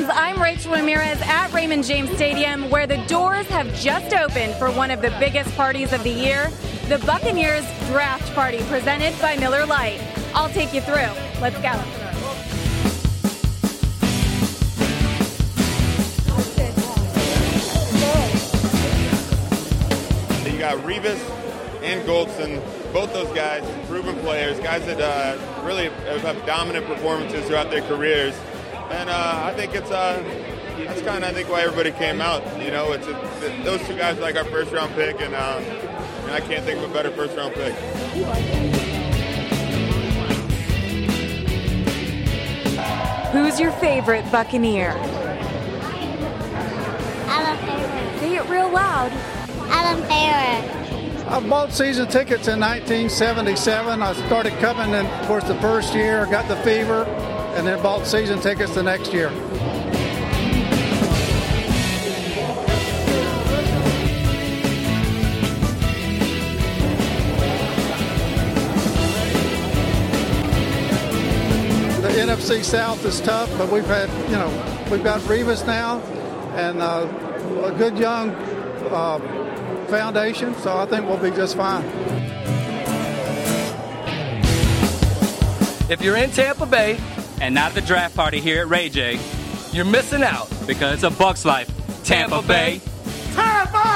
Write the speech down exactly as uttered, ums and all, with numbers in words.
I'm Rachel Ramirez at Raymond James Stadium, where the doors have just opened for one of the biggest parties of the year, the Buccaneers Draft Party, presented by Miller Lite. I'll take you through. Let's go. You got Revis and Goldson, both those guys, proven players, guys that uh, really have dominant performances throughout their careers. And uh, I think it's uh, that's kind of I think why everybody came out. You know, it's a, those two guys are like our first round pick, and, um, and I can't think of a better first round pick. Who's your favorite Buccaneer? Adam Favorite. Say it real loud. Adam Favorite. I bought season tickets in nineteen seventy-seven. I started coming in, of course, the first year, got the fever, and then bought season tickets the next year. The N F C South is tough, but we've had, you know, we've got Revis now, and uh, a good young uh, foundation, so I think we'll be just fine. If you're in Tampa Bay and not at the draft party here at Ray J, you're missing out because it's a Bucs Life. Tampa, Tampa Bay. Tampa!